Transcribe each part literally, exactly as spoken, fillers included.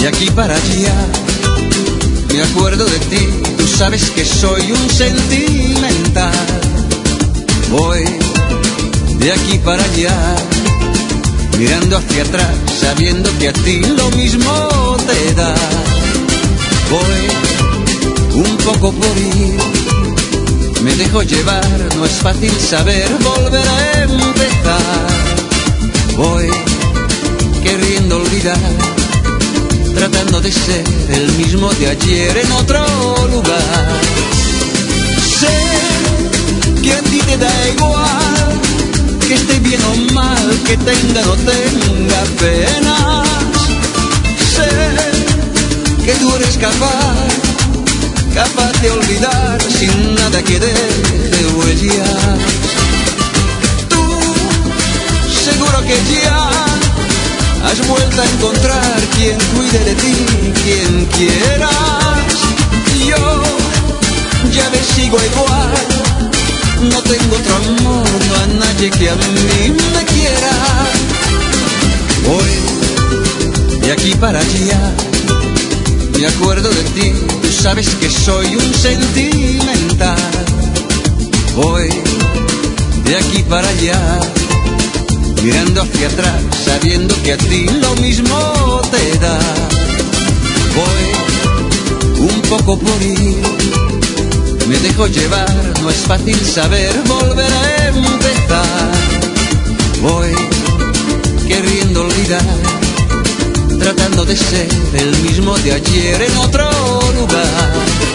de aquí para allá. Me acuerdo de ti, tú sabes que soy un sentimental. Voy de aquí para allá, mirando hacia atrás, sabiendo que a ti lo mismo te da. Voy un poco por ir, me dejo llevar, no es fácil saber volver a empezar. Voy queriendo olvidar, tratando de ser el mismo de ayer en otro lugar. Sé que a ti te da igual, que esté bien o mal, que tenga o no tenga penas. Sé que tú eres capaz, capaz de olvidar sin nada que deje huellas. Tú, seguro que ya has vuelto a encontrar quien cuide de ti, quien quieras. Yo ya me sigo igual, no tengo otro amor, no hay nadie que a mí me quiera. Voy de aquí para allá, me acuerdo de ti, tú sabes que soy un sentimental. Voy de aquí para allá, mirando hacia atrás, sabiendo que a ti lo mismo te da. Voy un poco por ir, me dejo llevar, no es fácil saber volver a empezar. Voy queriendo olvidar, tratando de ser el mismo de ayer en otro lugar.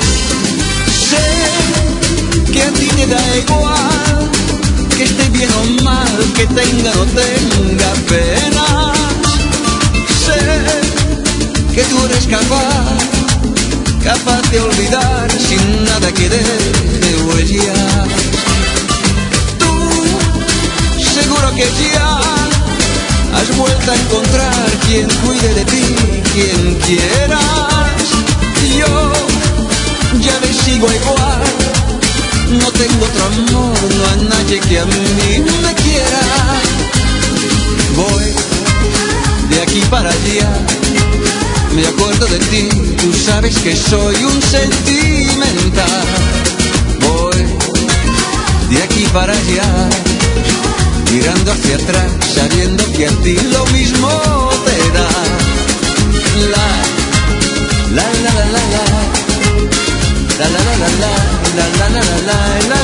Sé que a ti te da igual, que esté bien o mal, que tenga o no tenga penas. Sé que tú eres capaz, capaz de olvidar sin nada que deje huellas. Tú, seguro que ya has vuelto a encontrar quien cuide de ti, quien quieras. Yo ya me sigo igual, no tengo otro amor, no hay nadie que a mí me quiera. Voy de aquí para allá, me acuerdo de ti, tú sabes que soy un sentimental. Voy de aquí para allá, mirando hacia atrás, sabiendo que a ti lo mismo te da. La, la, la, la, la, la, la, la, la, la, la, la, la, la, la, la.